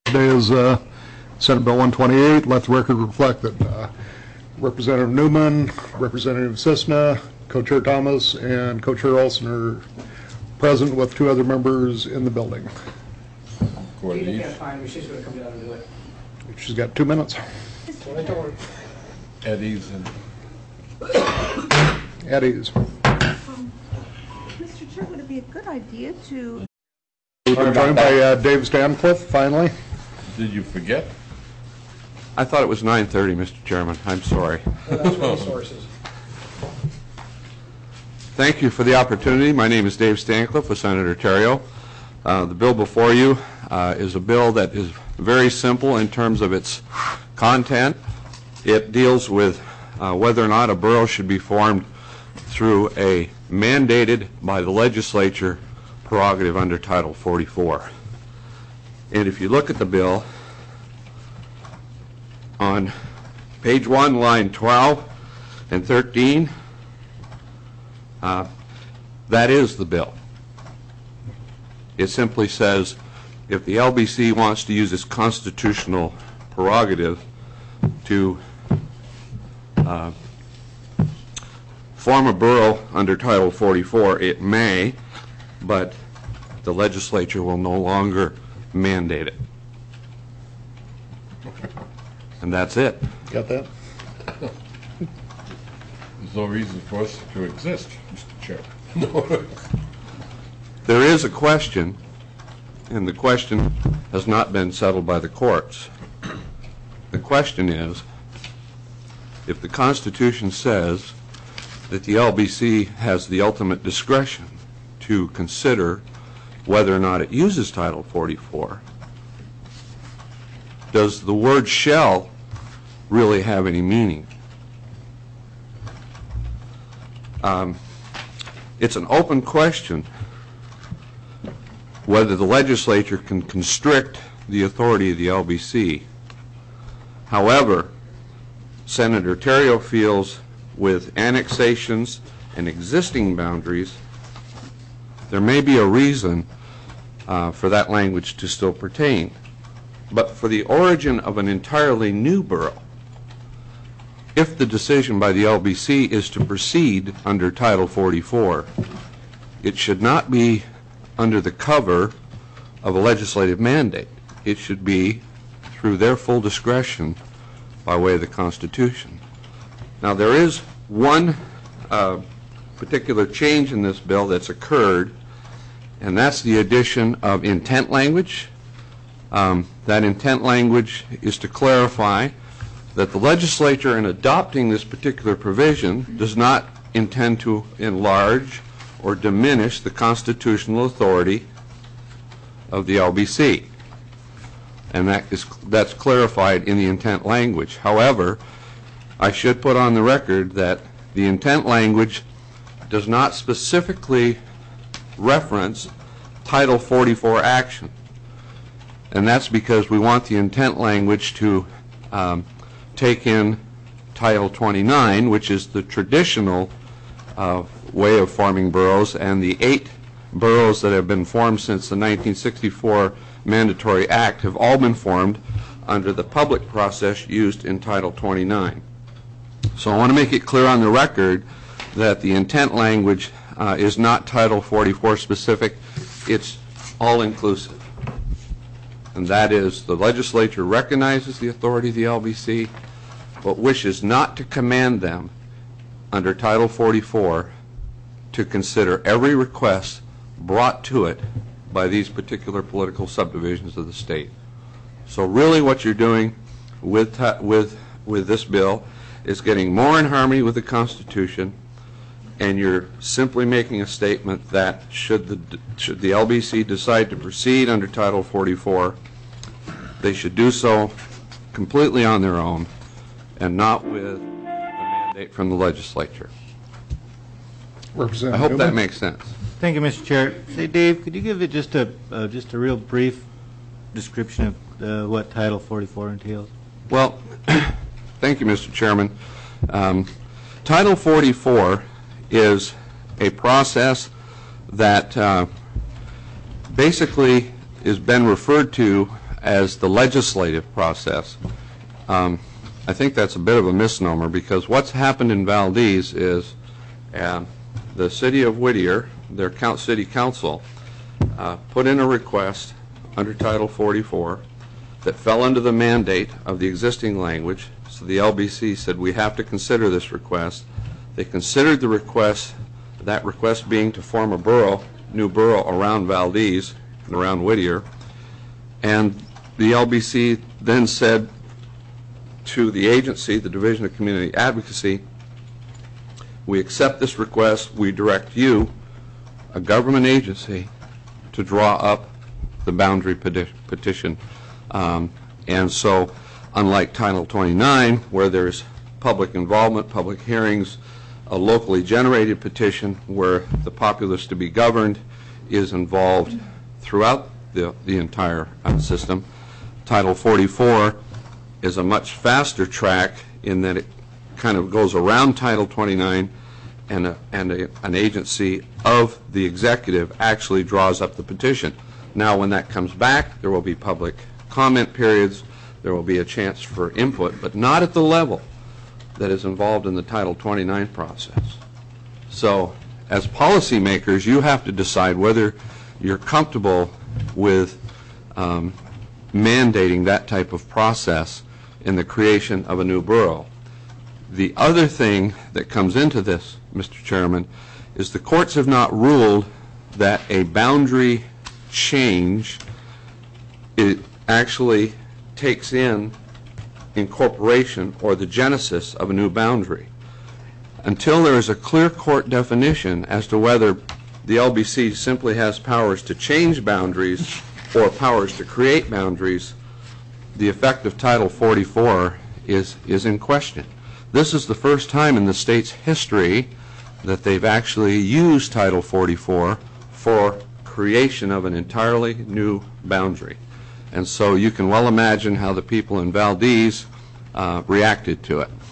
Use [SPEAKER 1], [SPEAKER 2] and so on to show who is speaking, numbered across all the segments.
[SPEAKER 1] today is Senate Bill 128. Let the record reflect that Representative Newman, Representative Cisna, Co-Chair Thomas, and Co-Chair Olson are present with two other members in the building.
[SPEAKER 2] Edie can't find me. She's going to come down and do it.
[SPEAKER 1] She's got 2 minutes.
[SPEAKER 3] Eddie's and
[SPEAKER 1] Eddie's.
[SPEAKER 4] Mr. Chair, would it be a good idea to...
[SPEAKER 1] We're joined by Dave Stancliffe, finally.
[SPEAKER 3] did you forget?
[SPEAKER 5] I thought it was 9:30, Mr. Chairman. I'm sorry.
[SPEAKER 2] That's resources.
[SPEAKER 5] Thank you for the opportunity. My name is Dave Stancliffe with Senator Terrio. The bill before you is a bill that is very simple in terms of its content. It deals with whether or not a borough should be formed through a mandated by the legislature prerogative under Title 44. And if you look at the bill, on page 1, line 12 and 13, that is the bill. It simply says if the LBC wants to use its constitutional prerogative to form a borough under Title 44, it may, but the legislature will no longer mandate it. And that's it.
[SPEAKER 1] Got that?
[SPEAKER 3] There's no reason for us to exist, Mr. Chair.
[SPEAKER 5] There is a question, and the question has not been settled by the courts. The question is, if the Constitution says that the LBC has the ultimate discretion to consider whether or not it uses Title 44, does the word shall really have any meaning? It's an open question whether the legislature can constrict the authority of the LBC. However, Senator Terrio feels with annexations and existing boundaries, there may be a reason for that language to still pertain. But for the origin of an entirely new borough, if the decision by the LBC is to proceed under Title 44, it should not be under the cover of a legislative mandate. It should be through their full discretion by way of the Constitution. Now, there is one particular change in this bill that's occurred, and that's the addition of intent language. That intent language is to clarify that the legislature, in adopting this particular provision, does not intend to enlarge or diminish the constitutional authority of the LBC. And that's clarified in the intent language. However, I should put on the record that the intent language does not specifically reference Title 44 action. And that's because we want the intent language to take in Title 29, which is the traditional way of forming boroughs, and the 8 boroughs that have been formed since the 1964 Mandatory Act have all been formed under the public process used in Title 29. So I want to make it clear on the record that the intent language is not Title 44 specific. It's all-inclusive. And that is, the legislature recognizes the authority of the LBC, but wishes not to command them under Title 44 to consider every request brought to it by these particular political subdivisions of the state. So really what you're doing with this bill is getting more in harmony with the Constitution, and you're simply making a statement that should the LBC decide to proceed under Title 44, they should do so completely on their own and not with a mandate from the legislature. I hope that makes sense.
[SPEAKER 6] Thank you, Mr. Chair. Say, Dave, could you give it just a real brief description of what Title 44 entails?
[SPEAKER 5] Well, thank you, Mr. Chairman. Title 44 is a process that basically has been referred to as the legislative process. I think that's a bit of a misnomer, because what's happened in Valdez is the city of Whittier, their city council, put in a request under Title 44 that fell under the mandate of the existing language. So the LBC said, we have to consider this request. They considered the request, that request being to form a borough, new borough around Valdez and around Whittier. And the LBC then said to the agency, the Division of Community Advocacy, we accept this request. We direct you, a government agency, to draw up the boundary petition. And so, unlike Title 29, where there's public involvement, public hearings, a locally generated petition where the populace to be governed is involved throughout the entire system, Title 44 is a much faster track in that it kind of goes around Title 29, and an agency of the executive actually draws up the petition. Now, when that comes back, there will be public comment periods, there will be a chance for input, but not at the level that is involved in the Title 29 process. So, as policymakers, you have to decide whether you're comfortable with mandating that type of process in the creation of a new borough. The other thing that comes into this, Mr. Chairman, is the courts have not ruled that a boundary change, it actually takes in incorporation or the genesis of a new boundary. Until there is a clear court definition as to whether the LBC simply has powers to change boundaries or powers to create boundaries, the effect of Title 44 is in question. This is the first time in the state's history that they've actually used Title 44 for creation of an entirely new boundary. And so you can well imagine how the people in Valdez reacted to it.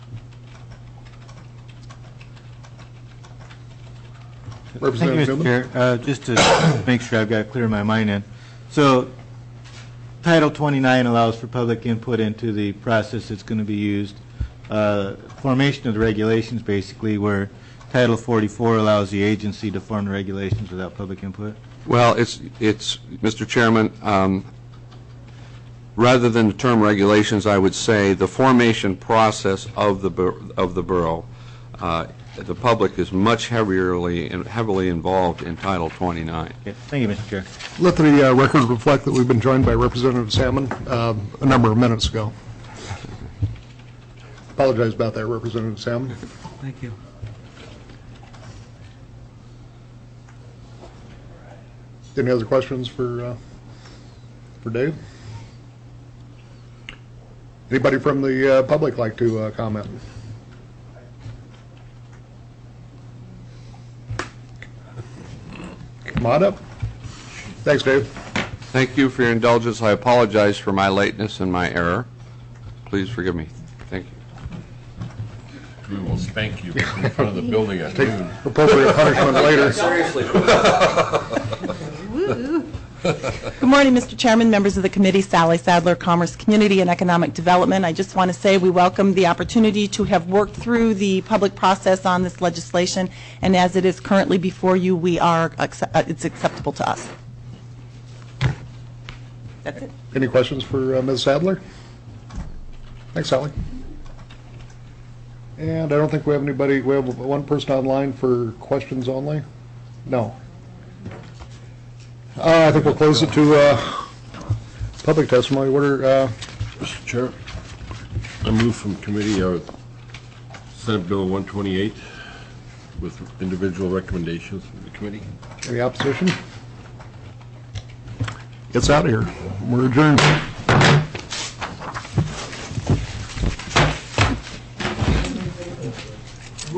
[SPEAKER 6] Thank you, Mr. Chair. Just to make sure I've got it clear in my mind then. So Title 29 allows for public input into the process that's going to be used. Formation of the regulations, basically, where Title 44 allows the agency to form the regulations without public input.
[SPEAKER 5] Well, it's Mr. Chairman, rather than the term regulations, I would say the formation process of the borough. The public is much heavily involved in Title 29.
[SPEAKER 6] Okay. Thank you, Mr. Chair.
[SPEAKER 1] Let the record reflect that we've been joined by Representative Salmon a number of minutes ago. Apologize about that, Representative Salmon.
[SPEAKER 2] Thank you.
[SPEAKER 1] Any other questions for Dave? Anybody from the public like to comment? Come on up. Thanks, Dave.
[SPEAKER 5] Thank you for your indulgence. I apologize for my lateness and my error. Please forgive me. Thank you.
[SPEAKER 3] We will spank you in front of the building at
[SPEAKER 1] Take
[SPEAKER 3] noon.
[SPEAKER 1] appropriate punishment later.
[SPEAKER 5] Seriously.
[SPEAKER 7] Good morning, Mr. Chairman, members of the committee, Sally Sadler, Commerce, Community, and Economic Development. I just want to say we welcome the opportunity to have worked through the public process on this legislation, and as it is currently before you, it's acceptable to us. That's it.
[SPEAKER 1] Any questions for Ms. Sadler? Thanks, Sally. And I don't think we have anybody. We have one person online for questions only. No. I think we'll close it to public testimony.
[SPEAKER 3] Mr. Chair, I move from committee Senate Bill 128 with individual recommendations from the committee.
[SPEAKER 1] Any opposition? Gets out of here. We're adjourned.